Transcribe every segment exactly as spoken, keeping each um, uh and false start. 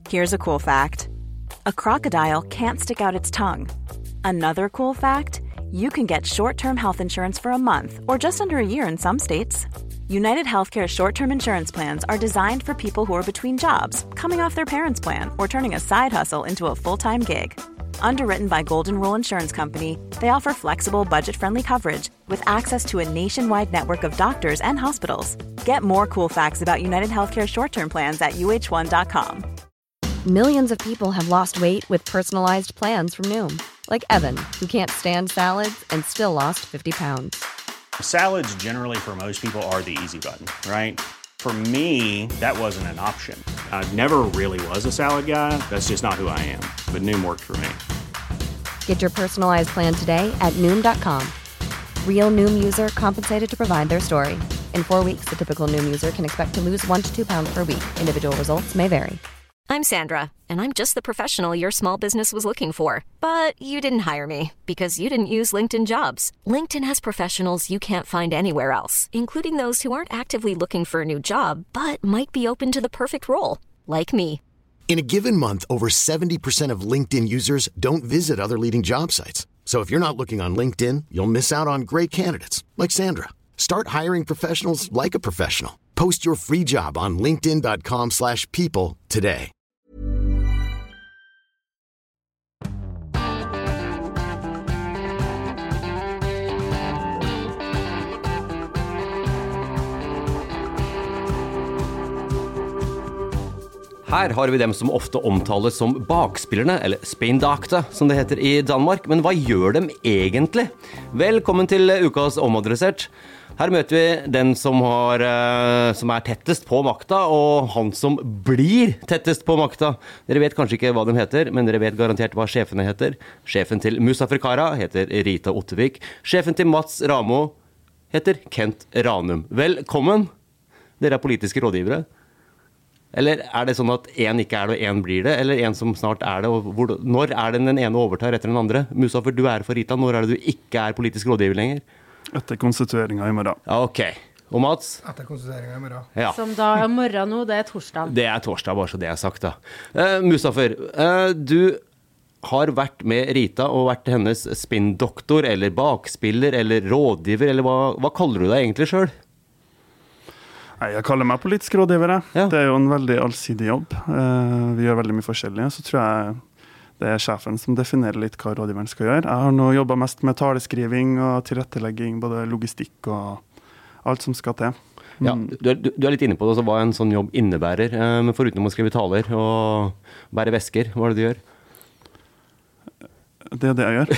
Here's a cool fact. A crocodile can't stick out its tongue. Another cool fact, you can get short-term health insurance for a month or just under a year in some states. United Healthcare short-term insurance plans are designed for people who are between jobs, coming off their parents' plan, or turning a side hustle into a full-time gig. Underwritten by Golden Rule Insurance Company, they offer flexible, budget-friendly coverage with access to a nationwide network of doctors and hospitals. Get more cool facts about United Healthcare short-term plans at U H one dot com. Millions of people have lost weight with personalized plans from Noom. Like Evan, who can't stand salads and still lost fifty pounds. Salads generally for most people are the easy button, right? For me, that wasn't an option. I never really was a salad guy. That's just not who I am. But Noom worked for me. Get your personalized plan today at Noom dot com. Real Noom user compensated to provide their story. In four weeks, the typical Noom user can expect to lose one to two pounds per week. Individual results may vary. I'm Sandra, and I'm just the professional your small business was looking for. But you didn't hire me because you didn't use LinkedIn Jobs. LinkedIn has professionals you can't find anywhere else, including those who aren't actively looking for a new job, but might be open to the perfect role, like me. In a given month, over seventy percent of LinkedIn users don't visit other leading job sites. So if you're not looking on LinkedIn, you'll miss out on great candidates, like Sandra. Start hiring professionals like a professional. Post your free job on linkedin dot com slash people today. Her har vi dem som ofte omtales som bakspillerne, eller spindakte, som det heter i Danmark. Men hva gjør dem egentlig? Velkommen til ukas Omadressert. Her møter vi den som, har, som er tettest på makta, og han som blir tettest på makta. Dere vet kanskje ikke hva de heter, men dere vet garantert hva sjefene heter. Sjefen til Mustafa Kara heter Rita Ottervik. Sjefen til Mats Ramo heter Kent Ranum. Velkommen. Dere er politiske rådgivere. Eller er det sånn at en ikke er det, og en blir det? Eller en som snart er det? Og hvor, når er det den ene overtar etter den andre? Mustafa, du er for Rita. Når er det du ikke er politisk rådgiver lenger? Etter konstitueringen i morgen. Ja, ok. Og Mats? Etter konstitueringen i morgen. Ja. Som da er morgen nå, det er torsdag. Det er torsdag, bare så det er sagt da. Uh, Mustafa, uh, du har vært med Rita og vært hennes spinndoktor, eller bakspiller, eller rådgiver, eller hva, hva kaller du deg egentlig selv? Nei, jeg kaller meg politisk rådgiver. Ja. Det er jo en veldig allsidig jobb. Uh, vi gjør veldig mye forskjellig, så tror jeg det er sjefen som definerer litt hva rådgiveren skal gjøre. Jeg har nå jobbet mest med taleskriving og tilrettelegging, både logistikk og alt som skal til. Mm. Ja, du er, du er litt inne på det, så hva en sånn jobb innebærer, uh, men foruten å skrive taler og bære vesker, hva er det du gjør? Det er det jeg gjør.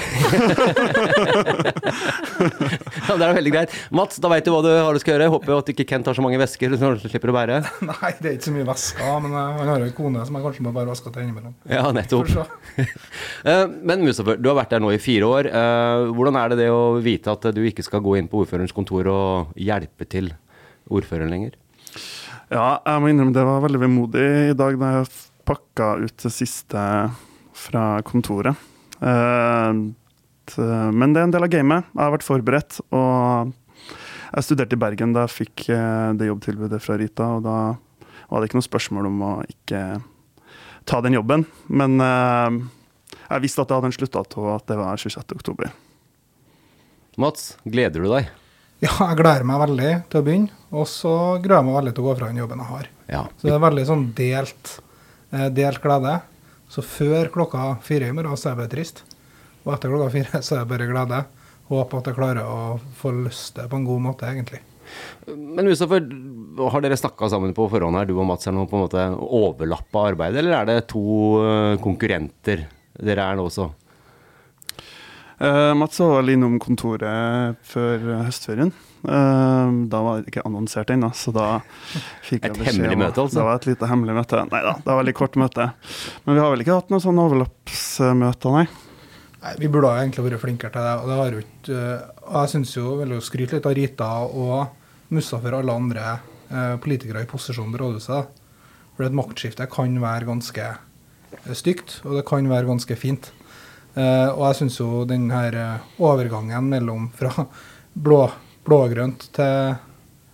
Ja, det er veldig greit. Mats, da vet du hva du har du skal gjøre. Jeg håper at ikke Kent har så mange vesker når du slipper å bære. Nei, det er ikke så mye vesker, men han har jo en kone som jeg kanskje må bare vaske til innimellom. Ja, nettopp. Men Mustafa, du har vært der nå i fire år. Hvordan er det det å vite at du ikke skal gå inn på ordførerens kontor og hjelpe til ordføreren lenger? Ja, jeg må innrømme det var veldig vemodig i dag da jeg pakket ut det siste fra kontoret. Uh, t, men det er en del av gamet. Jeg har vært forberedt, og jeg studerte i Bergen da jeg fikk uh, det jobbtilbudet fra Rita, og da var det ikke noe spørsmål om å ikke ta den jobben. Men uh, jeg visste at jeg hadde en slutdato, og at det var tjuesjette oktober. Mats, gleder du deg? Ja, jeg gleder meg veldig til å begynne, og så gleder jeg meg veldig til å gå fra den jobben jeg har. Ja. Så det er veldig sånn delt, uh, delt glede. Så før klokka fire i morgen så er jeg bare trist. Og etter klokka fire så er jeg bare glede. Håper at jeg klarer å få løst det på en god måte, egentlig. Men Mustafa, har dere snakket sammen på forhånd her, du og Mats, er noe på en måte overlappet arbeid, eller er det to konkurrenter dere er nå også? Uh, Mats var innom kontoret før høstferien. Uh, da var det ikke annonsert ennå, så da fikk jeg et hemmelig møte altså? Det var et lite hemmelig møte. Neida, det var litt kort møte. Men vi har vel ikke hatt noen sånne overlappsmøter, nei? Nei, vi burde egentlig vært flinkere til det, og det har jo ikke, uh, jeg synes jo veldig å skryte litt av Rita og Mustafa for alle andre uh, politikere i posisjon på rådhuset. For et maktskifte kan være ganske stygt, og det kan være ganske fint. Uh, og jeg synes jo den her uh, overgangen mellom fra blå blågrønt til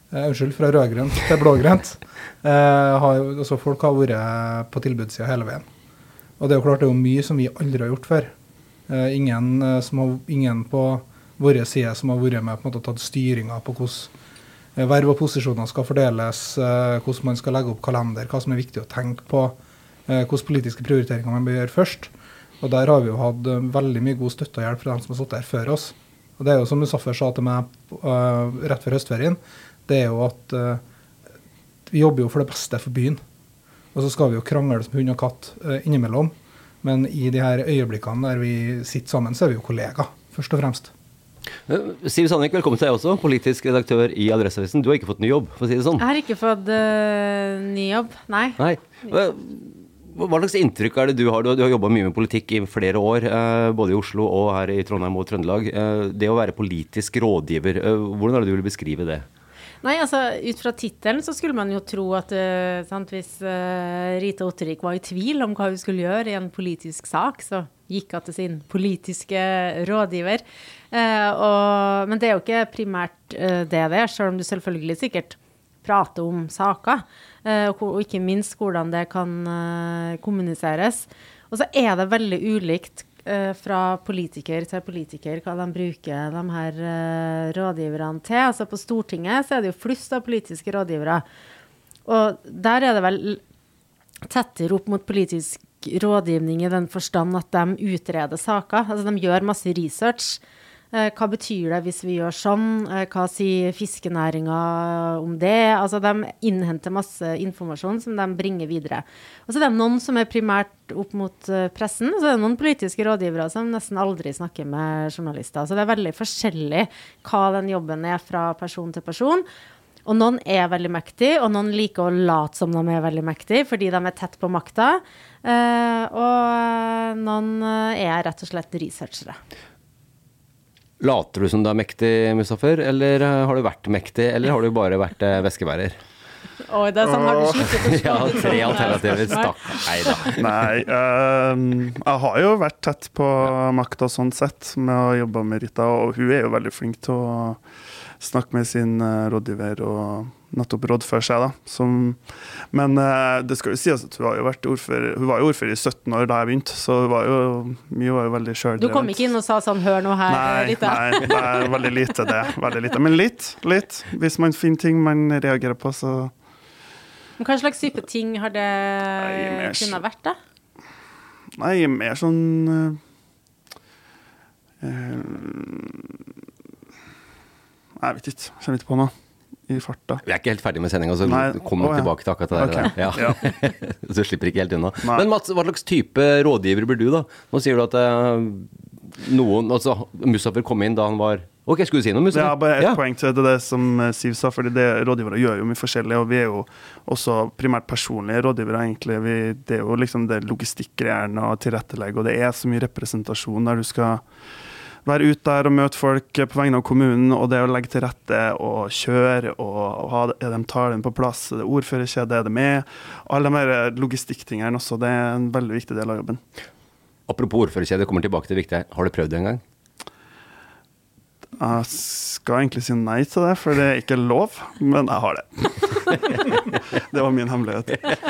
eh, unnskyld, fra rødgrønt til blågrønt, eh, har, altså folk har vært på tilbudssiden hele veien. Og det er jo klart det er jo mye som vi aldri har gjort før. Eh, ingen, eh, som har, ingen på våre side som har vært med på en måte tatt styringen på hvordan eh, verv og posisjoner skal fordeles, eh, hvordan man skal legge opp kalender, hva som er viktig å tenke på, eh, hvordan politiske prioriteringer man bør gjøre først. Og der har vi jo hatt uh, veldig mye god støtte og hjelp fra dem som har stått der før oss. Og det er jo som Musaffer sa til meg uh, rett før høstferien, det er jo at uh, vi jobber jo for det beste for byen. Og så skal vi jo krangle som hund og katt uh, innimellom. Men i de her øyeblikkene der vi sitter sammen, så er vi jo kollegaer, først og fremst. Siv Sandvik, velkommen til deg også, politisk redaktør i Adresseavisen. Du har ikke fått ny jobb, for å si det sånn. Jeg har ikke fått uh, ny jobb, nei. Nei. Hva slags inntrykk er det du har? Du har jobbet mye med politikk i flere år, både i Oslo og her i Trondheim og Trøndelag. Det å være politisk rådgiver, hvordan er det du vil beskrive det? Nei, altså, ut fra titelen så skulle man jo tro at uh, sant, hvis uh, Rita Ottervik var i tvil om hva hun skulle gjøre i en politisk sak, så gikk hun til sin politiske rådgiver. Uh, og, men det er jo ikke primært uh, det det er, selv om du selvfølgelig sikkert prater om saker, uh, og, og ikke minst hvordan det kan uh, kommuniseres. Og så er det veldig ulikt uh, fra politiker til politiker hva de bruker de her uh, rådgiverne til. Altså på Stortinget så er det jo flust av politiske rådgivere. Og der er det vel tettere opp mot politisk rådgivning i den forstand at de utreder saker. Altså de gjør masse research. Eh, hva betyr det hvis vi gjør sånn? Eh, hva sier fiskenæringen om det? Altså de innhenter masse informasjon som de bringer videre. Og så er det noen som er primært opp mot uh, pressen, og så er det noen politiske rådgivere som nesten aldri snakker med journalister. Så det er veldig forskjellig hva den jobben er fra person til person. Og noen er veldig mektige, og noen liker å late som de er veldig mektige, fordi de er tett på makta. Eh, og noen er rett og slett researchere. Later du som du er mektig, Musaffer, eller har du vært mektig, eller har du bare vært eh, veskebærer? Oi, det er sånn, har du sluttet å Ja, tre alternativer, stakk. Neida. Nei, uh, jeg har jo vært tett på makta sånn sett, med å jobbe med Rita, og hun er jo veldig flink til å snakke med sin uh, rådgiver og nettopp rådføre seg da. Som, men uh, det skal jo sies at hun har jo vært ordfører, hun var jo ordfører i sytten år da jeg begynte, så hun var jo, mye var jo veldig selvdrevet. Du kom ikke inn og sa sånn, hør nå her, nei, Rita. Nei, det er veldig lite det, veldig lite. Men litt, litt. Hvis man finner ting man reagerer på, så... Men hva slags type ting har det nei, kunne vært da? Nei, mer sånn... Uh, uh, jeg vet ikke, jeg kjenner ikke på noe i farta. Vi er ikke helt ferdig med sendingen, så nei, kom nok å, ja. tilbake til akkurat det okay. der. Ja. Ja. Så du slipper ikke helt unna. Nei. Men Mats, hva slags type rådgiver blir du da? Nå sier du at uh, noen, altså Musaffer kom inn da han var... Ok, skulle du si noe, Musaffer? Ja, bare et ja. poeng til det, det som Siv sa, fordi det rådgivere gjør jo mye forskjellig, og vi er jo også primært personlige rådgivere egentlig. Vi, det er jo liksom det logistikkgreiene og tilrettelegge, og det er så mye representasjon der du skal være ute der og møte folk på vegne av kommunen, og det å legge til rette og kjøre, og, og ha er de talen på plass, det er ordførerkjede, er det med, alle de her logistikktingene også, det er en veldig viktig del av jobben. Apropos ordførerkjede, kommer tilbake til det viktige. Har du prøvd det en gang? Jeg skal egentlig si nei til det, for det er ikke lov, men jeg har det. Det var min hemmelighet.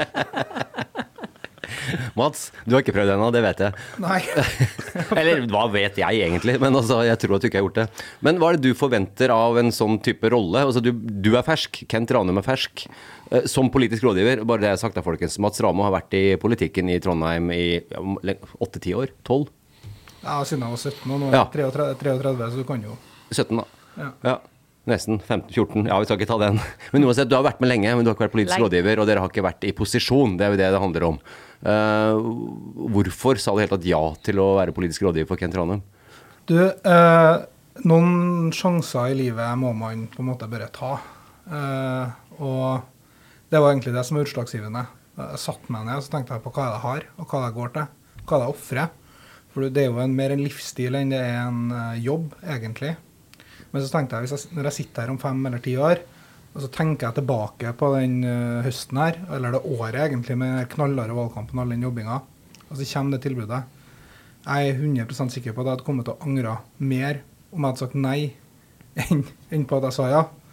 Mats, du har ikke prøvd ennå, det vet jeg. Nei. Eller hva vet jeg egentlig, men altså, jeg tror at du ikke har gjort det. Men hva er det du forventer av en sånn type rolle? Altså, du, du er fersk, Kent Ranum er fersk. Som politisk rådgiver, bare det jeg har sagt da, folkens, Mats Ramo har vært i politikken i Trondheim i åtte-ti år, tolv? Ja, siden jeg var sytten, og nå er jeg treogtredi, treogtredi, så du kan jo... sytten da. Ja. Ja. Nesten femten fjorten, ja vi skal ikke ta den. Men uansett, du har vært med lenge, men du har ikke vært politisk rådgiver, og dere har ikke vært i posisjon, det er jo det det handler om. Uh, hvorfor sa du helt at ja til å være politisk rådgiver for Kent Ranum? Du, uh, noen sjanser i livet må man på en måte bare ta. Uh, og det var egentlig det som var utslagsgivende. Jeg satt meg ned, og så tenkte jeg på hva jeg har, og hva jeg går til, hva jeg offrer. For det er jo en, mer en livsstil enn det er en uh, jobb, egentlig. Men så tenkte jeg, hvis jeg, når jeg sitter her om fem eller ti år, og så tenker jeg tilbake på den uh, høsten her, eller det året egentlig, med knallere valgkampen og all den jobbinga, og så kommer det tilbudet. Jeg er hundre prosent sikker på at jeg hadde kommet til å angre mer om jeg hadde sagt nei, enn, enn på at jeg sa ja.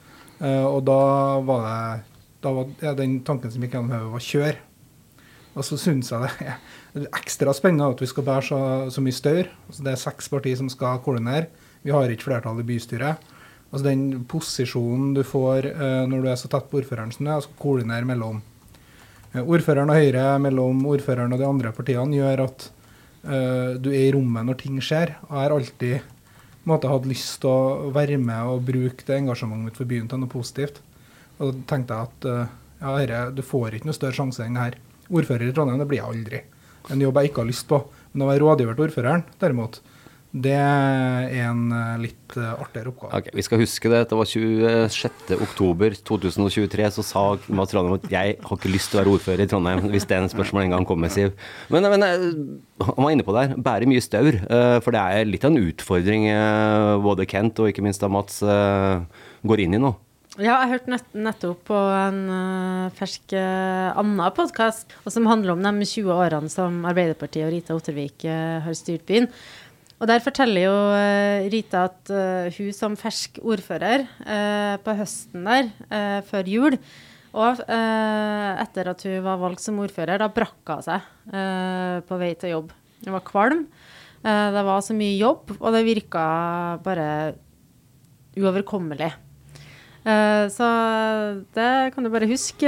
Uh, og da var det, da var ja, den tanken som gikk gjennom hodet var kjør. Og så synes jeg det er ekstra spennende at vi skal bære så, så mye stør. Altså det er seks partier som skal koordinere. Vi har ikke flertall i bystyret. Altså den posisjonen du får uh, når du er så tett på ordføreren som det, altså koordinere mellom uh, ordføreren og Høyre, mellom ordføreren og de andre partiene, gjør at uh, du er i rommet når ting skjer. Og jeg har alltid måte, hatt lyst til å være med og bruke det engasjementet for byen til noe positivt. Og da tenkte jeg at uh, ja, Høyre, du får ikke noe større sjanse enn det her. Ordfører i Trondheim, det blir jeg aldri. En jobb jeg ikke har lyst på. Men å være rådgiver til ordføreren, derimot, det er en litt uh, artigere oppgave. Ok, vi skal huske det. Det var tjuesjette oktober to tusen og tjuetre, så sa Mats Ranum at jeg har ikke lyst til å være ordfører i Trondheim, hvis det er en spørsmål en gang kommer, Siv. Men, men han var inne på det her, bære mye staur, uh, for det er litt av en utfordring uh, både Kent og ikke minst da Mats uh, går inn i nå. Ja, jeg hørte nett, nettopp på en uh, fersk uh, annen podcast, og som handler om de tjue årene som Arbeiderpartiet og Rita Ottervik uh, har styrt byen. Og der forteller jo uh, Rita at uh, hun som fersk ordfører uh, på høsten der, uh, før jul, og uh, etter at hun var valgt som ordfører, da brakk hun seg uh, på vei til jobb. Hun var kvalm, uh, det var så mye jobb, og det virket bare uoverkommelig. Uh, så det kan du bare huske,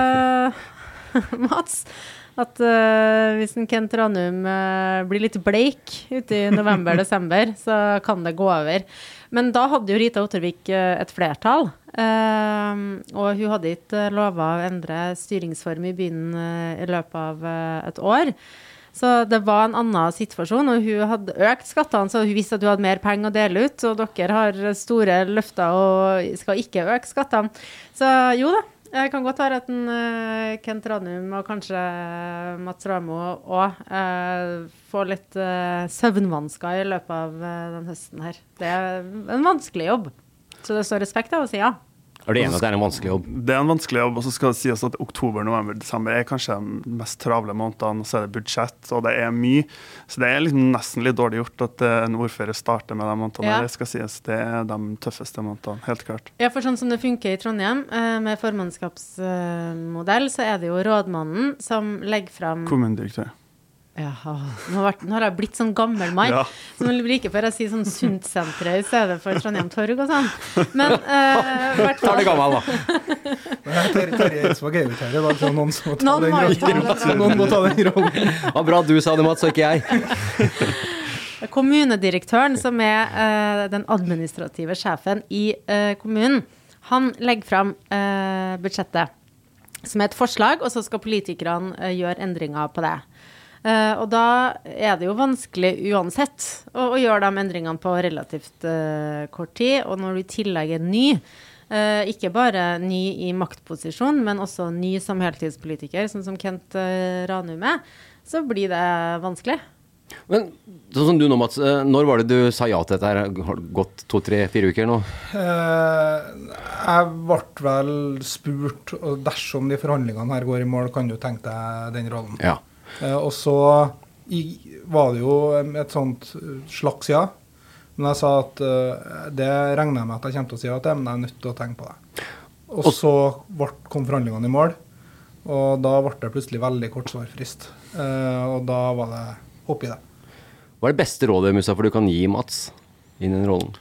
uh, Mats, at uh, hvis en Kent Ranum uh, blir litt bleik ute i november-desember, så kan det gå over. Men da hadde jo Rita Ottervik uh, et flertall, uh, og hun hadde ikke lovet å endre styringsform i byen uh, i løpet av uh, et år. Så det var en annen situasjon, og hun hadde økt skattene, så hun visste at hun hadde mer penger å dele ut, og dere har store løfter og skal ikke øke skattene. Så jo da, jeg kan godt være at en, uh, Kent Ranum og kanskje Mats Ramo også uh, får litt uh, søvnvansker i løpet av uh, den høsten her. Det er en vanskelig jobb, så det står respekt av å si ja. Er du enig at det er en vanskelig jobb? Det er en vanskelig jobb, og så skal det sies at oktober, november, desember er kanskje de mest travle månedene, og så er det budsjett, og det er mye. Så det er liksom nesten litt dårlig gjort at en ordfører starter med de månedene. Ja. Det skal sies, det er de tøffeste månedene, helt klart. Ja, for sånn som det funker i Trondheim, med formannskapsmodell, så er det jo rådmannen som legger frem... Kommunedirektør. Ja, nå har, vært, nå har jeg blitt sånn gammel mann, ja. Som like før jeg sier sånn Sundsenteret i stedet for Trondheim Torg og sånn. Men uh, hvert fall... Ta det gammel, da. Terje Eidsvåg er jo ikke her, det var noen som må ta den rollen. Noen må ta den rollen. Ja, bra du sa det, Mats, og ikke jeg. Kommunedirektøren, som er uh, den administrative sjefen i uh, kommunen, han legger frem uh, budsjettet som er et forslag, og så skal politikerne uh, gjøre endringer på det. Uh, og da er det jo vanskelig uansett å, å gjøre de endringene på relativt uh, kort tid, og når du i tillegg er ny, uh, ikke bare ny i maktposisjon, men også ny som heltidspolitiker, sånn som Kent uh, Ranum er, så blir det vanskelig. Men sånn som du nå, Mats, når var det du sa ja til dette her? Har det gått to, tre, fire uker nå? Uh, jeg ble vel spurt, og dersom de forhandlingene her går i mål, kan du tenke deg den rollen. Ja. Uh, og så i, var det jo et sånt slags ja, men jeg sa at uh, det regner jeg med at jeg kommer til å si at det, men jeg er nødt til å tenke på det. Og, og så ble, kom forhandlingene i mål, og da ble det plutselig veldig kort svarfrist, uh, og da var det hopp i det. Hva er det beste rådet, Mustafa, du kan gi Mats inn i den rollen?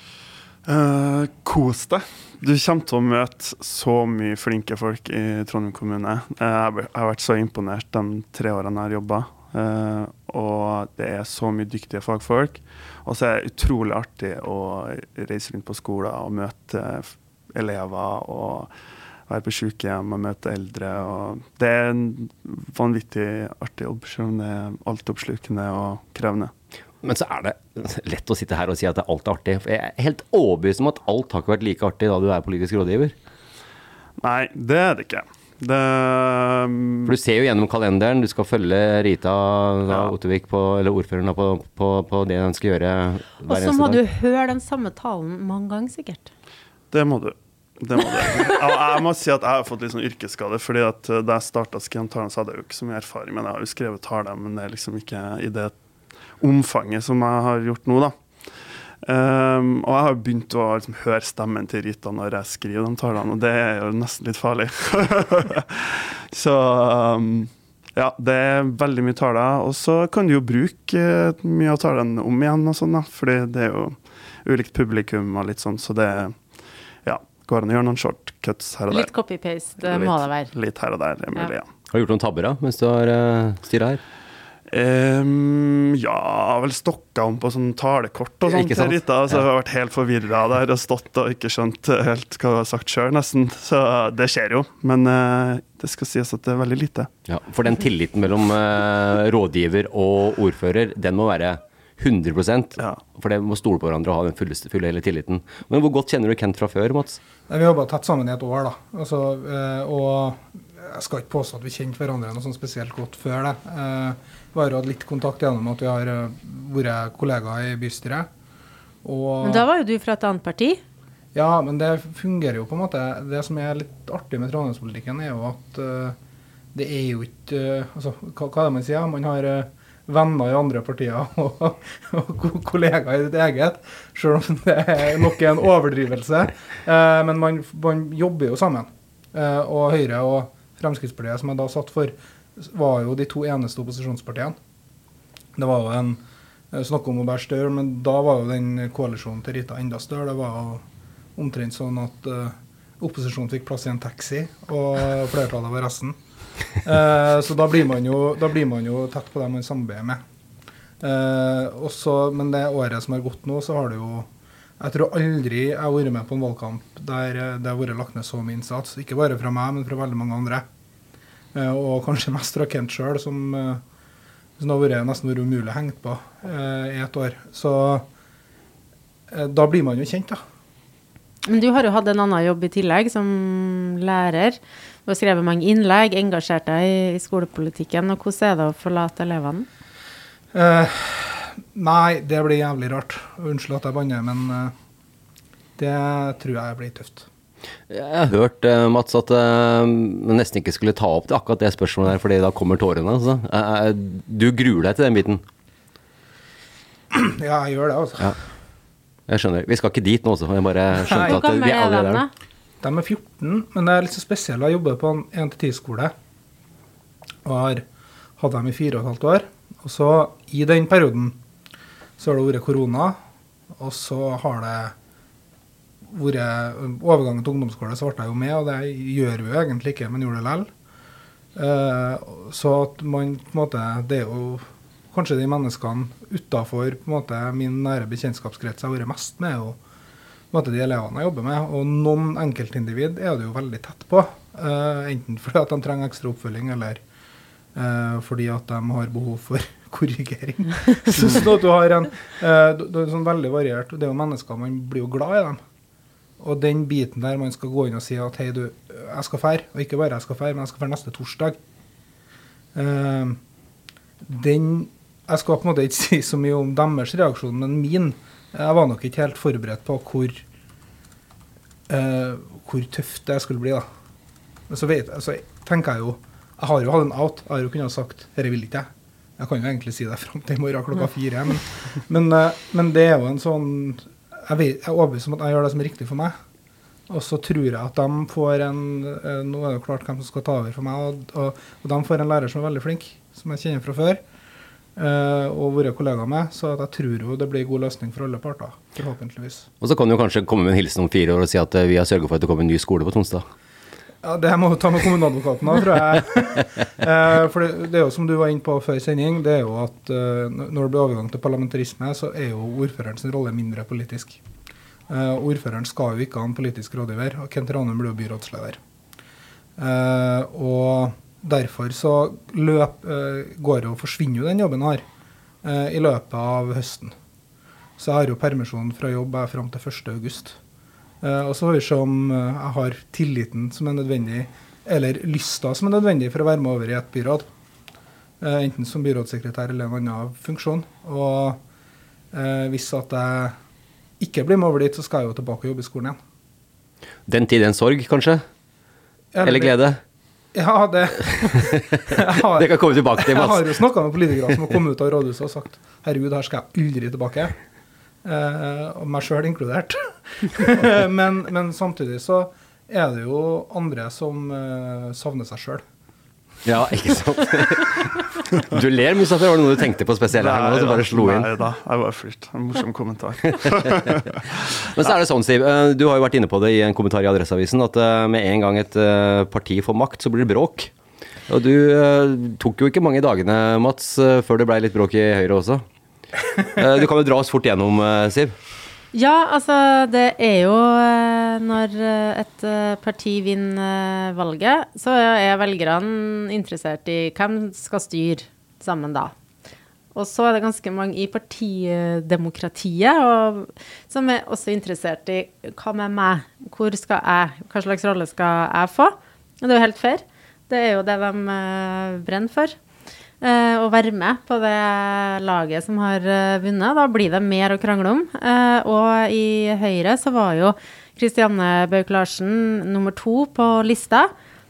Uh, kos deg. Du kommer til å møte så mye flinke folk i Trondheim kommune. Jeg har vært så imponert de tre årene jeg har jobbet. Uh, og det er så mye dyktige fagfolk. Og så er det utrolig artig å reise rundt på skoler og møte elever og være på sykehjem og møte eldre. Og det er en vanvittig artig jobb, selv om det er altoppslukende og krevende. Men så er det lett å sitte her og si at det er alt artig. For jeg er helt overbevist om at alt har ikke vært like artig da du er politisk rådgiver. Nei, det er det ikke. Det... For du ser jo gjennom kalenderen, du skal følge Rita da, Ottervik, på, eller ordføreren da, på, på, på det han skal gjøre hver eneste dag. Og så må du høre den samme talen mange ganger sikkert. Det må du. Det må det. Jeg, jeg må si at jeg har fått litt sånn yrkesskade, fordi at da jeg startet skriventalen så hadde jeg jo ikke så mye erfaring, men jeg har jo skrevet taler, men det er liksom ikke i det omfanget som jeg har gjort nå da. Um, og jeg har begynt å liksom, høre stemmen til Rita når jeg skriver de talene, og det er jo nesten litt farlig. Så um, ja, det er veldig mye taler, og så kan du jo bruke uh, mye av talene om igjen og sånn da, fordi det er jo ulikt publikum og litt sånn, så det ja, går an å gjøre noen shortcuts her og der. Litt copy-paste, det må det være. Litt her og der, det er mulig, ja. ja. Har du gjort noen tabber da, mens du har uh, styret her? Um, ja, vel stokka om på sånn talekort og sånt til Rita, så ja. Jeg har vært helt forvirret der og stått og ikke skjønt helt hva jeg har sagt selv nesten, så det skjer jo, men uh, det skal sies at det er veldig lite. Ja, for den tilliten mellom uh, rådgiver og ordfører, den må være hundre prosent, ja. For det må stole på hverandre og ha den fulle, fulle hele tilliten. Men hvor godt kjenner du Kent fra før, Mats? Vi har jobbet tett sammen i et år da, altså, uh, og jeg skal ikke påstå at vi kjente hverandre noe sånn spesielt godt før det. Uh, Vi har hatt litt kontakt gjennom at vi har vært kollegaer i bystyret. Og men da var jo du fra et annet parti? Ja, men det fungerer jo på en måte. Det som er litt artig med trondheimspolitikken er jo at uh, det er jo ikke, uh, altså, hva, hva er det man sier? Man har uh, venner i andre partier og, og kollegaer i ditt eget, selv om det er nok en overdrivelse. Uh, men man, man jobber jo sammen. Uh, og Høyre og Fremskrittspartiet, som jeg da satt for, var jo de to eneste opposisjonspartiene. Det var jo en snakk om å være større, men da var jo den koalisjonen til Rita enda større. Det var jo omtrent sånn at uh, opposisjonen fikk plass i en taxi, og flertallet var resten. Uh, så da blir, man jo, da blir man jo tett på det man samarbeider med. Uh, også, men det året som har gått nå, så har det jo, jeg tror aldri jeg har vært med på en valgkamp der det har vært lagt ned så mye innsats. Ikke bare fra meg, men fra veldig mange andre. Uh, og kanskje mest fra Kent selv, som, uh, som har vært nesten vært umulig hengt på uh, i et år. Så uh, da blir man jo kjent, da. Men du har jo hatt en annen jobb i tillegg, som lærer. Du har skrevet mange innlegg, engasjert deg i, i skolepolitikken, og hvordan er det å forlate elevene? Uh, nei, det blir jævlig rart. Unnskyld at jeg banner, men uh, det tror jeg blir tøft. Jeg har hørt, uh, Mats, at uh, man nesten ikke skulle ta opp det, akkurat det spørsmålet der, fordi da kommer tårene. Altså. Uh, du gruer deg til den biten? Ja, jeg gjør det, altså. Ja. Jeg skjønner. Vi skal ikke dit nå også. Jeg bare skjønte at vi er allerede der. De er fjorten, men det er litt så spesielt. Jeg jobber på en en til ti skole, og har hatt dem i fire og et halvt år. Og så i den perioden så har det vært korona, og så har det vært overgangen til ungdomsskole, så ble jeg jo med, og det gjør vi jo egentlig ikke, men gjorde det lell. Uh, så at man på en måte, det er jo kanskje de menneskene utenfor på en måte min nære bekjentskapskrets jeg har vært mest med, og på en måte de elevene jeg jobber med, og noen enkeltindivid er det jo veldig tett på, uh, enten fordi at de trenger ekstra oppfølging, eller uh, fordi at de har behov for korrigering. Så sånn at du har en, uh, det er sånn veldig variert, det er jo mennesker, man blir jo glad i dem. Og den biten der man skal gå inn og si at hei du, jeg skal fære, og ikke bare jeg skal fære, men jeg skal fære neste torsdag. Uh, den, jeg skal på en måte ikke si så mye om deres reaksjon, men min, jeg var nok ikke helt forberedt på hvor, uh, hvor tøft det skulle bli da. Men så vet, altså, tenker jeg jo, jeg har jo hatt en out, jeg har jo kunnet sagt, dette vil ikke jeg. Jeg kan jo egentlig si det frem til i morgen klokka fire, men, men, uh, men det er jo en sånn, jeg, vet, jeg er overbevist om at jeg gjør det som er riktig for meg. Og så tror jeg at de får en, uh, nå er det jo klart hvem som skal ta over for meg, og, og, og de får en lærer som er veldig flink, som jeg kjenner fra før, uh, og våre kollegaer med, så at jeg tror jo det blir god løsning for alle parter, forhåpentligvis. Og så kan du kanskje komme med en hilsen om fire år og si at uh, vi har sørget for at det kommer en ny skole på Tonstad. Ja, det må du ta med kommunadvokaten da, tror jeg. uh, for det, det er jo som du var inne på før sending, det er jo at uh, når det blir overgang til parlamentarisme, så er jo ordførerens rolle mindre politisk. Uh, ordføreren skal jo ikke ha en politisk rådgiver, og Kent Ranum blir jo byrådsleder. Uh, og derfor så løp, uh, går jo og forsvinner jo den jobben her uh, i løpet av høsten. Så jeg har jo permisjon fra jobb frem til første august. Uh, og så får vi se om uh, jeg har tilliten som er nødvendig, eller lysta som er nødvendig for å være med over i et byråd. Uh, enten som byrådssekretær eller en annen funksjon. Og uh, hvis at jeg ikke blir med over dit, så skal jeg jo tilbake og jobbe i skolen igjen. Den tid en sorg, kanskje? Eller, eller glede? Ja, det... har, det kan komme tilbake til, Mats. Jeg har jo snakket med politikere som har kommet ut av rådhuset og sagt, herregud, her skal jeg aldri tilbake. eh, og meg selv inkludert. men, men samtidig så er det jo andre som eh, savner seg selv. Ja, ikke sant? Du ler, Mustafa, var det noe du tenkte på spesielt her nå, så bare slo inn? Nei da, jeg var flyrt. En morsom kommentar. Men så er det sånn, Siv, du har jo vært inne på det i en kommentar i Adresseavisen, at med en gang et parti får makt, så blir det bråk. Og du uh, tok jo ikke mange dagene, Mats, uh, før det ble litt bråk i Høyre også. Uh, du kan jo dra oss fort gjennom, uh, Siv. Ja, altså det er jo uh, når et uh, parti vinner uh, valget, så er velgerne interessert i hvem skal styre sammen da. Og så er det ganske mange i partidemokratiet og, som er også interessert i hva med meg, hvor skal jeg, hva slags rolle skal jeg få? Og det er jo helt fair. Det er jo det de uh, brenner for. Uh, å være med på det laget som har uh, vunnet. Da blir det mer å krangle om. Uh, og i Høyre så var jo Kristianne Bøyk-Larsen nummer to på lista.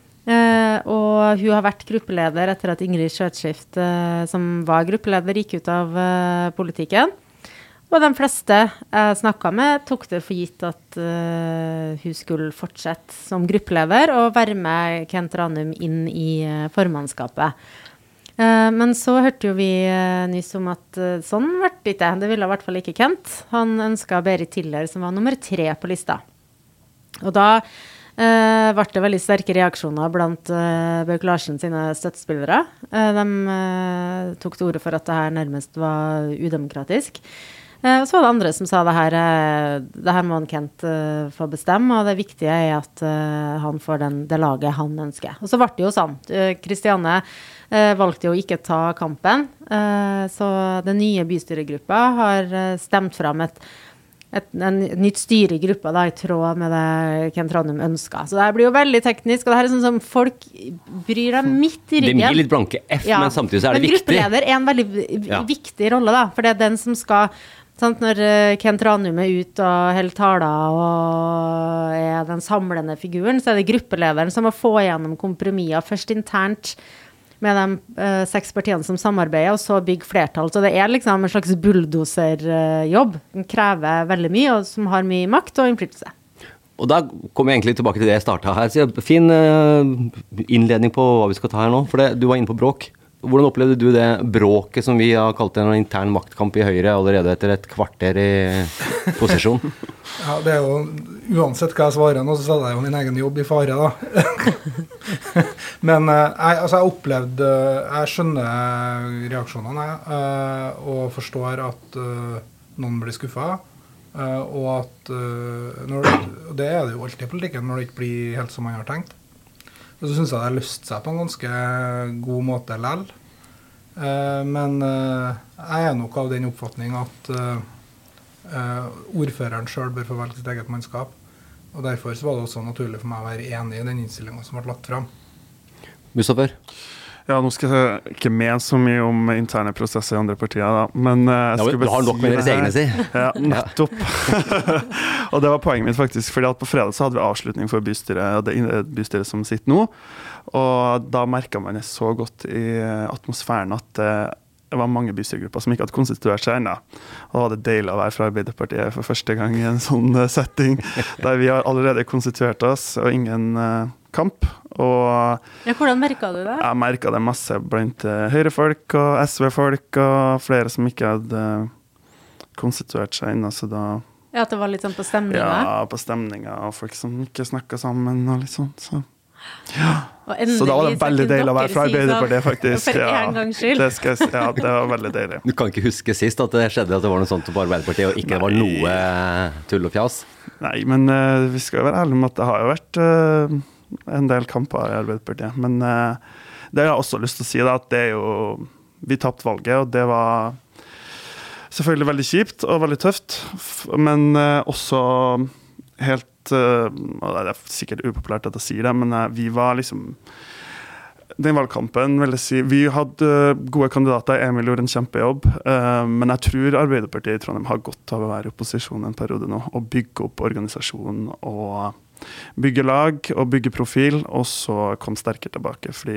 Uh, og hun har vært gruppeleder etter at Ingrid Skjøtskift, uh, som var gruppeleder, gikk ut av uh, politikken. Og de fleste jeg snakket med tok det for gitt at uh, hun skulle fortsette som gruppeleder og være med Kent Ranum inn i uh, formannskapet. Uh, men så hørte jo vi uh, nyss om at uh, sånn ble det ikke. Det ville i hvert fall ikke Kent. Han ønsket Berit Tiller, som var nummer tre på lista. Og da uh, ble det veldig sterke reaksjoner blant uh, Bøyk-Larsen sine støttespillere. Uh, de uh, tok til orde for at det her nærmest var udemokratisk. Uh, og så var det andre som sa det her, uh, det her må han Kent uh, få bestemme, og det viktige er at uh, han får den, det laget han ønsker. Og så ble det jo sånn. Uh, Kristianne uh, valgte jo ikke ta kampen, uh, så den nye bystyregruppa har uh, stemt fram et, et en nytt styre i gruppa da, i tråd med det Kent Ranum ønsket. Så det her blir jo veldig teknisk, og det her er sånn som folk bryr deg midt i ryggen. Det gir litt blanke F, ja. Men samtidig så er det men viktig. Men gruppeleder er en veldig ja. viktig rolle da, for det er den som skal... Sant, når Kent Ranum er ute og helt taler og er den samlende figuren, så er det gruppelederen som må få igjennom kompromisser, først internt med de uh, seks partiene som samarbeider, og så bygge flertall. Så det er liksom en slags bulldoserjobb. Den krever veldig mye, og som har mye makt og innflytelse. Og da kommer jeg egentlig tilbake til det jeg startet her. Så fin uh, innledning på hva vi skal ta her nå, for det, du var inne på bråk. Hvordan opplevde du det bråket som vi har kalt en intern maktkamp i Høyre allerede etter et kvarter i posisjon? Ja, det er jo, uansett hva jeg svarer nå, så setter jeg jo min egen jobb i fare da. Men jeg, altså jeg opplevde, jeg skjønner reaksjonene, jeg, og forstår at noen blir skuffet, og at når, det er det jo alltid i politikken når det ikke blir helt som man har tenkt. Og så synes jeg det har løst seg på en ganske god måte lell. Uh, men uh, jeg er nok av den oppfatning at uh, uh, ordføreren selv bør få velge sitt eget mannskap. Og derfor så var det også naturlig for meg å være enig i den innstillingen som ble lagt frem. Mustafa? Ja, nå skal jeg ikke mene så mye om interne prosesser i andre partier, da. Men uh, jeg ja, du har nok med deres egne, si. Ja, nettopp. Og det var poenget mitt faktisk, fordi at på fredag så hadde vi avslutning for bystyret, det bystyret som sitter nå. Og da merket man det så godt i atmosfæren at det var mange bystyregrupper som ikke hadde konstituert seg ennå. Og da var det deilig å være fra Arbeiderpartiet for første gang i en sånn setting, der vi har allerede konstituert oss, og ingen uh, kamp. Og ja, hvordan merket du det? Jeg merket det masse blant uh, Høyre-folk og S V-folk og flere som ikke hadde uh, konstituert seg ennå, så da... Ja, at det var litt sånn på stemninga? Ja, på stemninga, og folk som ikke snakket sammen og litt sånt, så... Ja. Så da var det veldig deilig å være fra Arbeiderpartiet, faktisk. For en gangs skyld. Ja, det, skal, ja, det var veldig deilig. Du kan ikke huske sist at det skjedde at det var noe sånt på Arbeiderpartiet, og ikke det var noe tull og fjas? Nei, men uh, vi skal jo være ærlige med at det har jo vært uh, en del kamper i Arbeiderpartiet. Men uh, det har jeg også lyst til å si, da, at det er jo... Vi tappte valget, og det var selvfølgelig veldig kjipt og veldig tøft, men uh, også helt og det er sikkert upopulært at jeg sier det, men vi var liksom den valgkampen, vil jeg si, vi hadde gode kandidater, Emil gjorde en kjempejobb, men jeg tror Arbeiderpartiet i Trondheim har godt av å være i opposisjon en periode nå, og bygge opp organisasjonen, og bygge lag, og bygge profil, og så kom sterkere tilbake, fordi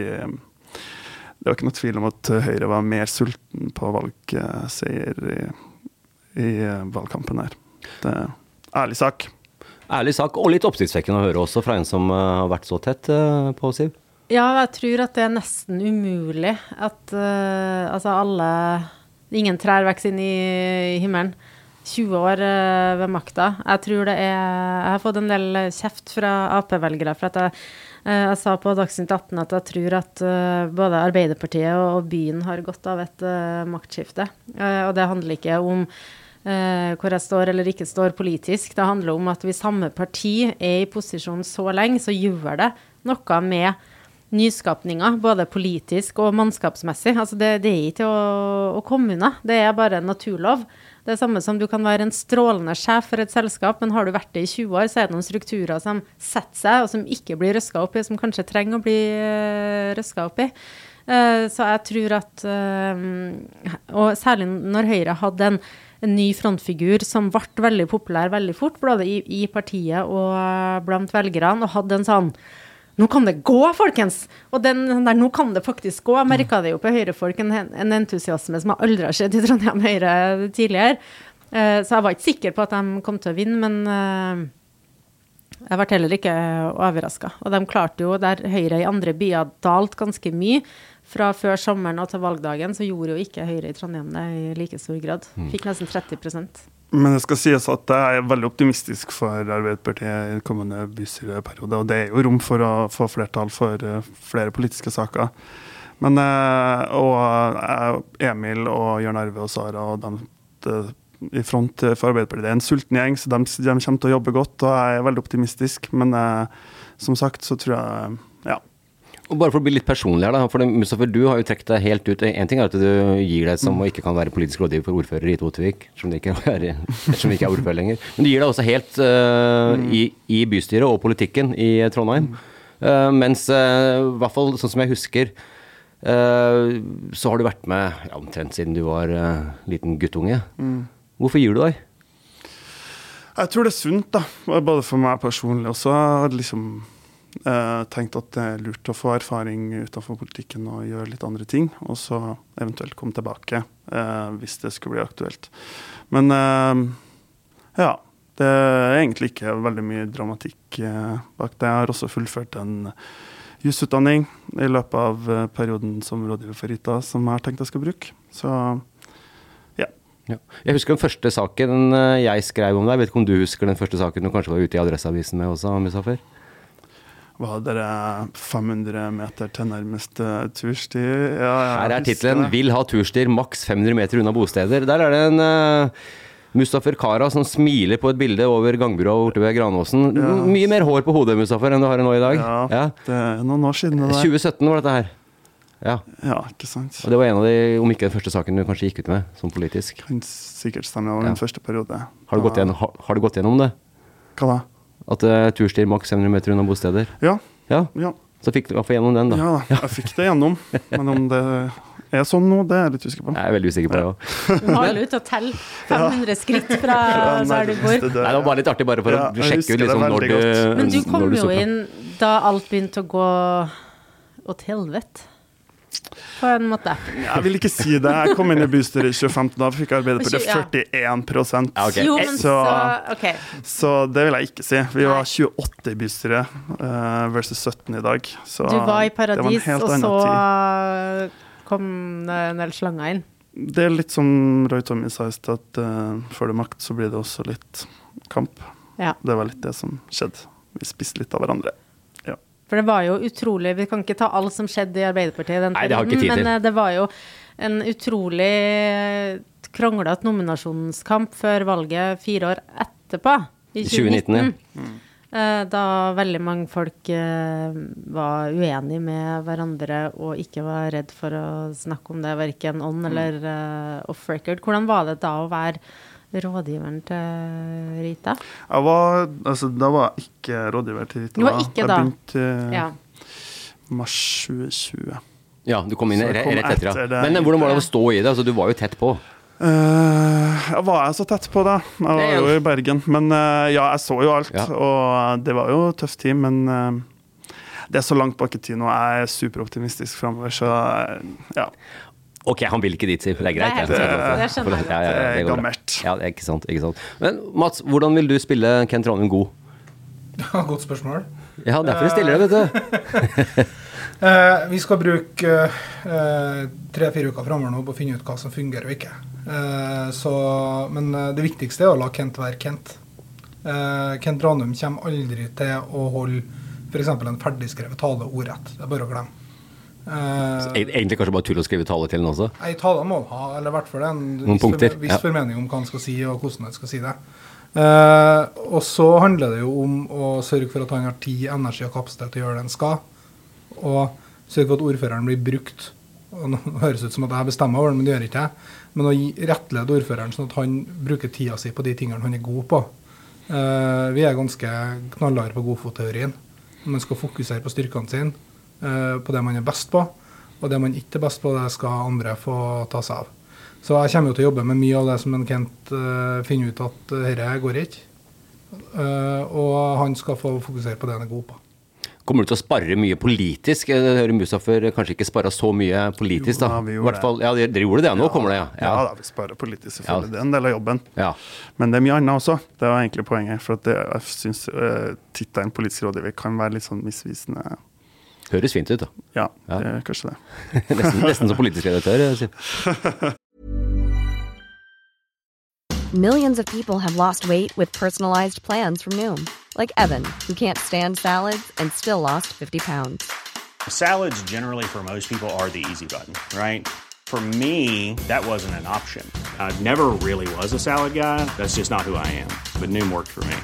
det var ikke noe tvil om at Høyre var mer sulten på valgseier i i valgkampen her. Det er ærlig sak. Ærlig sak, og litt oppsiktsvekkende å høre også fra en som har vært så tett på, Siv. Ja, jeg tror at det er nesten umulig at uh, altså alle, ingen trær vekser inn i himmelen. tjue år uh, ved makta. Jeg tror det er, jeg har fått en del kjeft fra A P-velgere for at jeg, uh, jeg sa på Dagsnytt atten at jeg tror at uh, både Arbeiderpartiet og, og byen har gått av et uh, maktskifte. Uh, og det handler ikke om uh, hvor jeg står eller ikke står politisk. Det handler om at hvis samme parti er i posisjon så lenge, så gjør det noe med nyskapninger, både politisk og mannskapsmessig. Altså det, det er ikke å, å komme unna. Det er bare en naturlov. Det er samme som du kan være en strålende sjef for et selskap, men har du vært det i tjue år, så er det noen strukturer som setter seg, og som ikke blir røsket opp i, som kanskje trenger å bli uh, røsket opp i. Uh, så jeg tror at, uh, og særlig når Høyre hadde en, en ny frontfigur som ble veldig populær veldig fort, både i, i partiet og blant velgerne, og hadde en sånn nå kan det gå, folkens! Og den, den der, nå kan det faktisk gå. Jeg merket det jo på Høyre-folk, en, en entusiasme som jeg aldri har sett i Trondheim Høyre tidligere. Uh, så jeg var ikke sikker på at de kom til å vinne, men uh, jeg ble heller ikke overrasket. Og de klarte jo, der Høyre i andre byer dalt ganske mye, fra før sommeren og til valgdagen, så gjorde jo ikke Høyre i Trondheim det i like stor grad. Fikk nesten tretti prosent. Men det skal sies at jeg er veldig optimistisk for Arbeiderpartiet i kommende bystyreperiode, og det er jo rom for å få flertall for flere politiske saker. Men og Emil og Jørn Arve og Sara og de, de, i front for Arbeiderpartiet, det er en sulten gjeng, så de, de kommer til å jobbe godt, og jeg er veldig optimistisk. Men som sagt så tror jeg, ja. Og bare for å bli litt personlig her da, for det, Mustafa, du har jo trekt deg helt ut. En ting er at du gir deg som og ikke kan være politisk rådgiver for ordfører i Totvik, som det ikke er, som ikke er ordfører lenger. Men du gir deg også helt uh, mm. i, i bystyret og politikken i Trondheim. Mm. Uh, mens, uh, i hvert fall sånn som jeg husker, uh, så har du vært med ja, omtrent siden du var uh, liten guttunge. Mm. Hvorfor gir du deg? Jeg tror det er sunt da, både for meg personlig også, liksom Uh, tenkt at det er lurt å få erfaring utenfor politikken og gjøre litt andre ting, og så eventuelt komme tilbake uh, hvis det skulle bli aktuelt. Men uh, ja, det er egentlig ikke veldig mye dramatikk uh, bak det. Jeg har også fullført en jusutdanning i løpet av uh, perioden som rådgiver for Rita, som jeg har tenkt jeg skal bruke. Så ja. Ja. Jeg husker den første saken jeg skrev om deg. Jeg vet ikke om du husker den første saken du kanskje var ute i Adresseavisen med også, Mustafa? Var dere fem hundre meter til nærmeste tursti? Ja, her er titlen «Vil ha turstier maks fem hundre meter unna bosteder». Der er det en uh, Mustafa Kara som smiler på et bilde over gangbura borte ved Granåsen. Ja. Mye mer hår på hodet, Mustafa, enn du har nå i dag. Ja, ja, det er noen år siden det der. tjue sytten var dette her. Ja. Ja, ikke sant. Og det var en av de, om ikke den første saken du kanskje gikk ut med, som politisk. Kan sikkert stemme over ja. Den første periode. Har du, gått gjennom, har, har du gått gjennom det? Hva da? At uh, turstier maks fem hundre meter unna bosteder? Ja. Ja. Ja. Så fikk du i hvert fall gjennom den da. Ja, da. Jeg fikk det gjennom. Men om det er sånn nå, det er jeg litt usikker på. Jeg er veldig usikker på det også. Du har ut og tell fem hundre skritt fra der du bor. Nei, det var bare litt artig bare for ja, å sjekke ut liksom når du... Men du kom jo inn da alt begynte å gå åt helvete. På en måte. Jeg vil ikke si det. Jeg kom inn i bystyret i tjue femten, da fikk Arbeiderpartiet førtien prosent. Ja, okay. Jo, men så, okay. Så det vil jeg ikke si. Vi var tjueåtte i bystyret uh, versus sytten i dag. Så du var i paradis, var og så tid. Kom en del slanger inn. Det er litt som Roy Tommy sa i sted, at uh, før det makt så blir det også litt kamp. Ja. Det var litt det som skjedde. Vi spiste litt av hverandre. For det var jo utrolig, vi kan ikke ta alt som skjedde i Arbeiderpartiet den Nei, det har ikke tid til. Men det var jo en utrolig kronglet nominasjonskamp før valget fire år etterpå, i tjue nitten. Ja. Mm. Da veldig mange folk var uenige med hverandre og ikke var redd for å snakke om det, hverken on eller off-record. Hvordan var det da å være rådgiveren til Rita? Jeg var, altså, da var jeg ikke rådgiver til Rita. Du var ikke da? Jeg begynte ja. mars tjue tjue. Ja, du kom inn rett etter, ja. Det. Men hvordan var det å stå i det? Altså, du var jo tett på. Uh, jeg var jeg så tett på da. Jeg var jo i Bergen. Men uh, ja, jeg så jo alt. Ja. Og det var jo tøff tid, men uh, det er så langt bak i tid nå. Jeg er superoptimistisk fremover, så uh, ja. Ok, han vil ikke dit, Siv. Det er greit. Det er helt greit, det skjønner jeg. Ja, ja, ja, Det er det går bra. gammelt. Ja, det er ikke sant, ikke sant. Men Mats, hvordan vil du spille Kent Ranum god? Ja, godt spørsmål. Ja, derfor jeg stiller det, vet du. Eh, vi skal bruke eh, tre-fire uker fremover nå på å finne ut hva som fungerer og ikke. Eh, så, men eh, det viktigste er å la Kent være Kent. Eh, Kent Ranum kommer aldri til å holde for eksempel en ferdigskrevet tale ordrett. Det er bare å glemme. Så egentlig kanskje bare tull å skrive tale til den også? Nei, tale må han ha, eller i hvert fall en Noen viss, punkter, formen- viss ja. formening om hva han skal si og hvordan han skal si det. Eh, og så handler det jo om å sørge for at han har tid, energi og kapasitet til å gjøre det han skal, og sørge for at ordføreren blir brukt. Og nå høres det ut som at jeg bestemmer over det, men det gjør ikke jeg. Men å gi rettlede ordføreren sånn at han bruker tida si på de tingene han er god på. Eh, vi er ganske knallhard på godfotteorien. Man skal fokusere på styrkene sine, eh, på det man er best på, og det man ikke er best på, det skal andre få ta seg av. Så jeg kommer jo til å jobbe med mye av det som en Kent uh, finner ut at uh, dette går ikke. Uh, og han skal få fokusere på det han er god på. Kommer du til å sparre mye politisk? Jeg hører Mustafer kanskje ikke sparre så mye politisk, da. Jo, da, vi I gjorde hvert fall, ja, dere gjorde det, nå Ja, kommer det, ja. Ja, da, vi sparer politisk selvfølgelig. Ja. Det er en del av jobben. Ja. Men det er mye annet også. Det var egentlig poenget. For at det, jeg synes uh, tittelen politisk rådgiver kan være litt sånn misvisende. Høres fint ut, da. Ja, Ja. det er kanskje det. nesten, nesten som politisk redaktør, Siv. Millions of people have lost weight with personalized plans from Noom. Like Evan, who can't stand salads and still lost fifty pounds. Salads generally for most people are the easy button, right? For me, that wasn't an option. I never really was a salad guy. That's just not who I am. But Noom worked for me.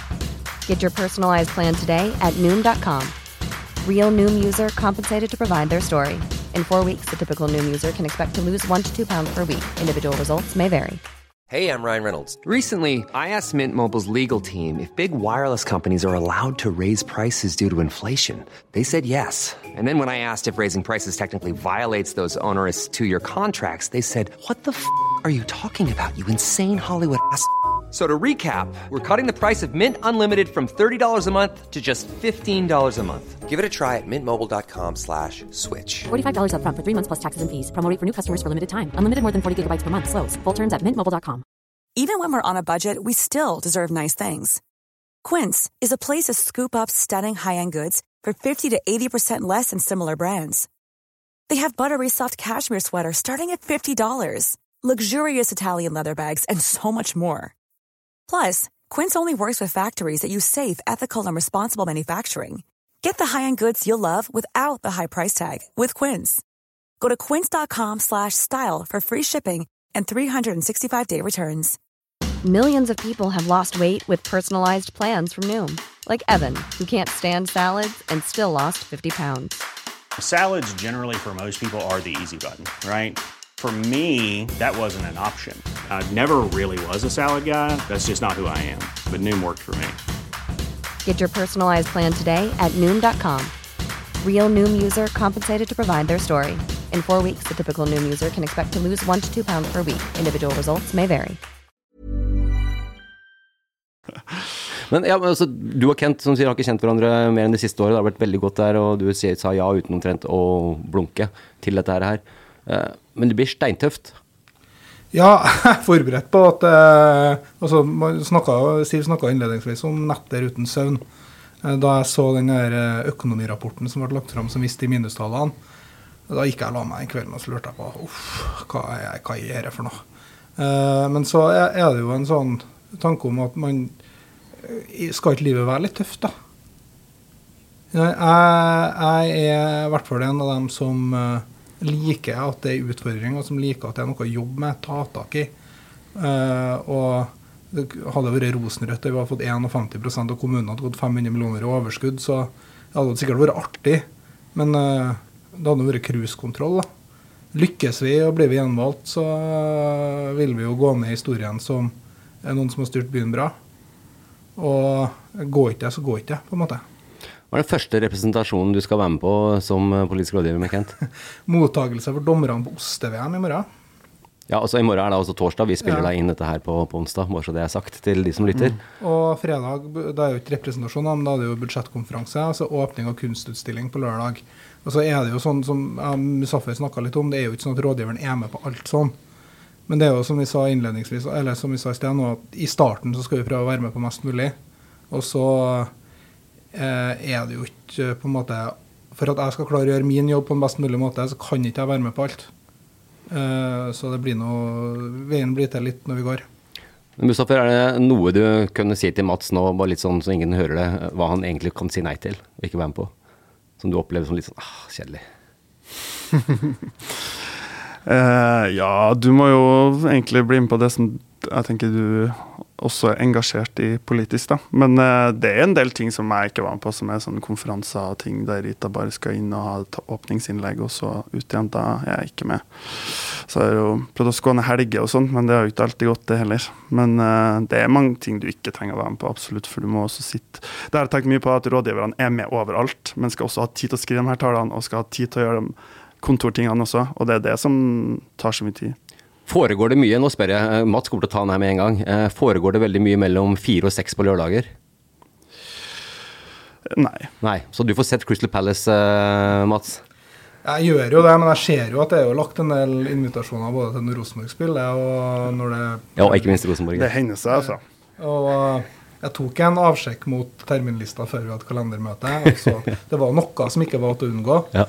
Get your personalized plan today at Noom dot com. Real Noom user compensated to provide their story. In four weeks, the typical Noom user can expect to lose one to two pounds per week. Individual results may vary. Hey, I'm Ryan Reynolds. Recently, I asked Mint Mobile's legal team if big wireless companies are allowed to raise prices due to inflation. They said yes. And then when I asked if raising prices technically violates those onerous two-year contracts, they said, what the f*** are you talking about, you insane Hollywood ass f- So to recap, we're cutting the price of Mint Unlimited from thirty dollars a month to just fifteen dollars a month. Give it a try at mintmobile.com slash switch. forty-five dollars up front for three months plus taxes and fees. Promo rate for new customers for limited time. Unlimited more than forty gigabytes per month. Slows full terms at mint mobile dot com. Even when we're on a budget, we still deserve nice things. Quince is a place to scoop up stunning high-end goods for fifty to eighty percent less than similar brands. They have buttery soft cashmere sweaters starting at fifty dollars, luxurious Italian leather bags, and so much more. Plus, Quince only works with factories that use safe, ethical, and responsible manufacturing. Get the high-end goods you'll love without the high price tag with Quince. Go to quince.com slash style for free shipping and three sixty-five day returns. Millions of people have lost weight with personalized plans from Noom. Like Evan, who can't stand salads and still lost fifty pounds. Salads generally for most people are the easy button, right? For me, that wasn't an option. I never really was a salad guy. That's just not who I am. But Noom worked for me. Get your personalized plan today at Noom dot com. Real Noom user compensated to provide their story. In four weeks, the typical Noom user can expect to lose one to two pounds per week. Individual results may vary. Men ja, men altså, du og Kent, som sier, har ikke kjent hverandre mer enn det siste året. Det har vært veldig godt der, og du sier, sa ja uten omtrent å blunke til dette her. Eh, Men det blir steintøft. Ja, jeg er forberedt på at eh, altså, man snakket, Siv snakket innledningsvis om netter uten søvn. Eh, da jeg så den der eh, økonomirapporten som ble lagt frem som viste i minustallene, da gikk jeg og la meg en kveld og så lurte jeg på, uff, hva er, hva er det for noe? Eh, men så er, er det jo en sånn tanke om at man skal ikke livet være litt tøft da? Jeg, jeg er i hvert fall en av dem som uh, liker at det er utfordring, og som liker at det er noe å jobbe med, ta tak i. Uh, og det hadde vært rosenrødt, vi har fått femtién prosent av kommunen hadde gått fem hundre millioner i overskudd, så det hadde sikkert vært artig, men uh, det hadde vært cruisekontroll da. Lykkes vi og blir vi gjenvalgt, så uh, vil vi jo gå ned i historien som er noen som har styrt byen bra. Og går ikke det, så går ikke det, på en måte. Hva er den første representasjonen du skal være med på som politisk rådgiver med Kent? Mottagelse for dommerne på Oste-V M i morgen. Ja, altså i morgen er det altså torsdag, vi spiller Ja. deg inn dette her på, på onsdag, bare så det er sagt til de som lytter. Mm. Og fredag, det er jo ikke representasjon, men da er det jo budsjettkonferanse, altså åpning av kunstutstilling på lørdag. Og så er det jo sånn som ja, Musafer snakket litt om, det er jo ikke sånn at rådgiveren er med på alt sånn. Men det er jo som vi sa innledningsvis, eller som vi sa i sted nå, at i starten så skal vi prøve å være med på mest mulig. Og så eh, er det jo ikke på en måte, for at jeg skal klare å gjøre min jobb på en best mulig måte, så kan ikke jeg være med på alt. Uh, så det blir noe, veien blir til litt når vi går. Men Mustafa, er det noe du kunne si til Mats nå, bare litt sånn så ingen hører det, hva han egentlig kan si nei til, og ikke være med på? Som du opplever som litt sånn, ah, kjedelig. uh, ja, du må jo egentlig bli med på det som jeg tenker du også er engasjert i politisk da. Men uh, det er en del ting som jeg ikke var med på, som er sånne konferanser og ting der Rita bare skal inn og ha et åpningsinnlegg, og så ut igjen, da er jeg ikke med. Så jeg har jo prøvd å skåne helge og sånt, men det har jo ikke alltid gått det heller. Men uh, det er mange ting du ikke trenger å være med på, absolutt, for du må også sitte. Det har jeg tenkt mye på, at rådgiverne er med overalt, men skal også ha tid til å skrive de her talene, og skal ha tid til å gjøre de kontortingene også, og det er det som tar så mye tid. Foregår det mye, nå spør jeg, Mats kommer til å ta den her med en gang, eh, foregår det veldig mye mellom fire og seks på lørdager? Nei. Nei, så du får sett Crystal Palace, eh, Mats? Jeg gjør jo det, men jeg ser jo at det er jo lagt en del invitasjoner både til når Rosenborg spiller, og når det... Ja, og ikke minst Rosenborg. Det hender seg, altså. Og jeg tok en avsjekk mot terminlista før vi hadde kalendermøte, og så det var noe som ikke var til å unngå. Ja.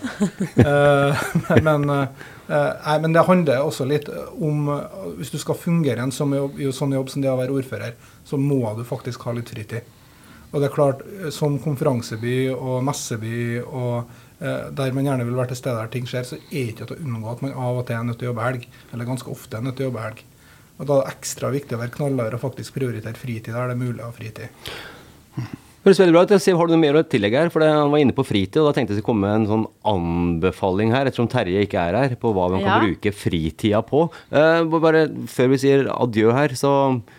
uh, men... Uh, Uh, nei, men det handler også litt om, uh, hvis du skal fungere en sånn jobb, i sånn jobb som det å være ordfører, så må du faktisk ha litt fritid. Og det er klart, som konferanseby og messeby, og uh, der man gjerne vil være til stede der ting skjer, så er det ikke til å unngå at man av og til er nødt til å jobbe helg, eller ganske ofte er nødt til å jobbe helg. Og da er det ekstra viktig å være knallere og faktisk prioritere fritid der det er mulig å ha fritid. Høres veldig bra ut. Siv, har du noe mer å tillegge her? For det, han var inne på fritid, og da tenkte jeg å komme med en sånn anbefaling her, ettersom Terje ikke er her, på hva man kan Ja. bruke fritida på. Uh, bare før vi sier adjø her, så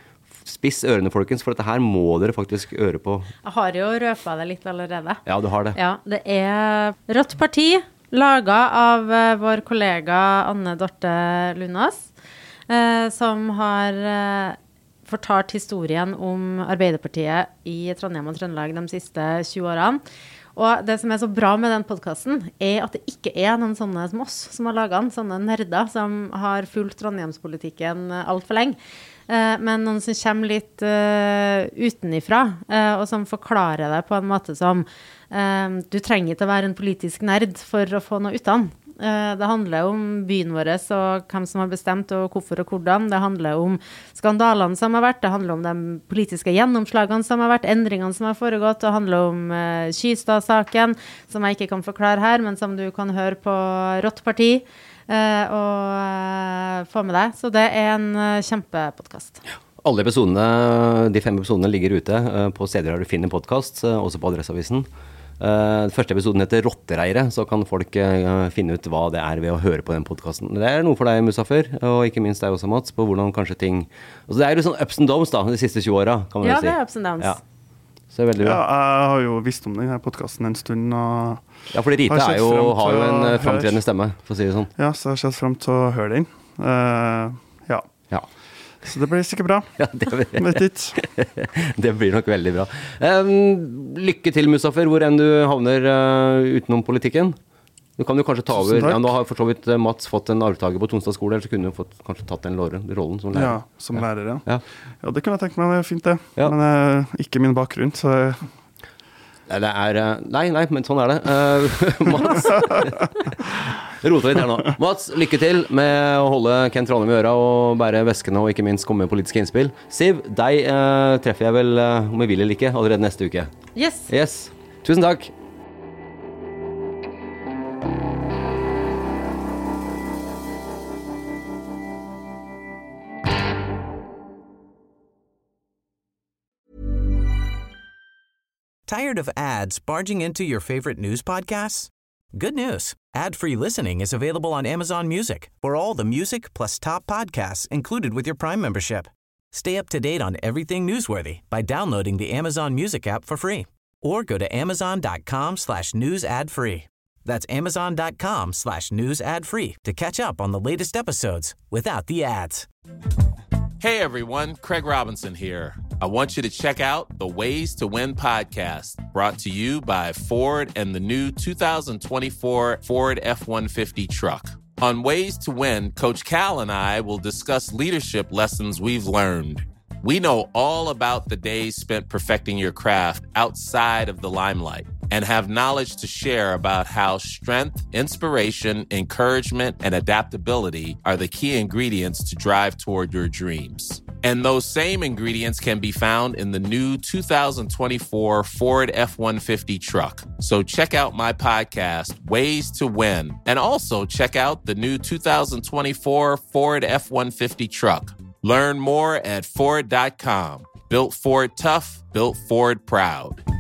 spiss ørene, folkens, for dette her må dere faktisk øre på. Jeg har jo røpet det litt allerede. Ja, du har det. Ja, det er Rått parti, laget av uh, vår kollega Anne Dorte Lunås, uh, som har... Uh, fortalt historien om Arbeiderpartiet i Trondheim og Trøndelag de siste tjue årene. Og det som er så bra med den podcasten er at det ikke er noen sånne som oss som har laget den, sånne nerder som har fulgt Trondheimspolitikken alt for lenge. Eh, men noen som kommer litt uh, utenifra, uh, og som forklarer det på en måte som uh, du trenger ikke å være en politisk nerd for å få noe utan. Det handler om byen vår og hvem som har bestemt og hvorfor og hvordan. Det handler om skandalene som har vært, det handler om de politiske gjennomslagene som har vært, endringene som har foregått, det handler om uh, Kystad-saken, som jeg ikke kan forklare her, men som du kan høre på Rått parti uh, og uh, få med deg. Så det er en uh, kjempepodcast. Alle episodene, de fem episodene ligger ute uh, på steder der du finner podcast, uh, også på Adresseavisen. Uh, første episoden heter Rottereire, så kan folk uh, finne ut hva det er ved å høre på den podcasten. Det er noe for deg, Musafer, og ikke minst deg også, Mats, på hvordan kanskje ting... Altså, det er jo sånn ups and downs da, de siste tjue årene, kan man ja, jo si. Ja, det er ups and downs. Ja. Så det er veldig bra. Ja, jeg har jo visst om denne podcasten en stund, og... Ja, fordi Rita er jo, har jo en uh, fremtredende stemme, for å si det sånn. Ja, så jeg har sett frem til å høre den. Uh, ja. Ja. Så det blir sikkert bra. Ja, det, Vet ikke. det blir nok veldig bra. Um, lykke til, Musafer, hvor enn du havner uh, utenom politikken. Du kan jo kanskje ta over, ja, nå har for så vidt Mats fått en arvtager på Tonstad skole, eller så kunne du fått, kanskje tatt den rollen som lærer. Ja, som ja. lærer, ja. ja. Ja, det kunne jeg tenkt meg, det er fint det. Ja. Men uh, ikke min bakgrunn, så... Nei, det er, nei, nei, men sånn er det. Uh, Mats, rota litt her nå. Mats, lykke til med å holde Kent Trondheim i øra og bære veskene og ikke minst komme med politiske innspill. Siv, deg uh, treffer jeg vel, uh, om jeg vil eller ikke, allerede neste uke. Yes. Yes. Tusen takk. Tired of ads barging into your favorite news podcasts? Good news. Ad-free listening is available on Amazon Music for all the music plus top podcasts included with your Prime membership. Stay up to date on everything newsworthy by downloading the Amazon Music app for free or go to amazon.com slash news ad free. That's amazon.com slash news ad free to catch up on the latest episodes without the ads. Hey everyone, Craig Robinson here. I want you to check out the Ways to Win podcast, brought to you by Ford and the new two thousand twenty-four Ford F one fifty truck. On Ways to Win, Coach Cal and I will discuss leadership lessons we've learned. We know all about the days spent perfecting your craft outside of the limelight and have knowledge to share about how strength, inspiration, encouragement, and adaptability are the key ingredients to drive toward your dreams. And those same ingredients can be found in the new two thousand twenty-four Ford F one fifty truck. So check out my podcast, Ways to Win, and also check out the new two thousand twenty-four Ford F one fifty truck. Learn more at Ford dot com. Built Ford tough, built Ford proud.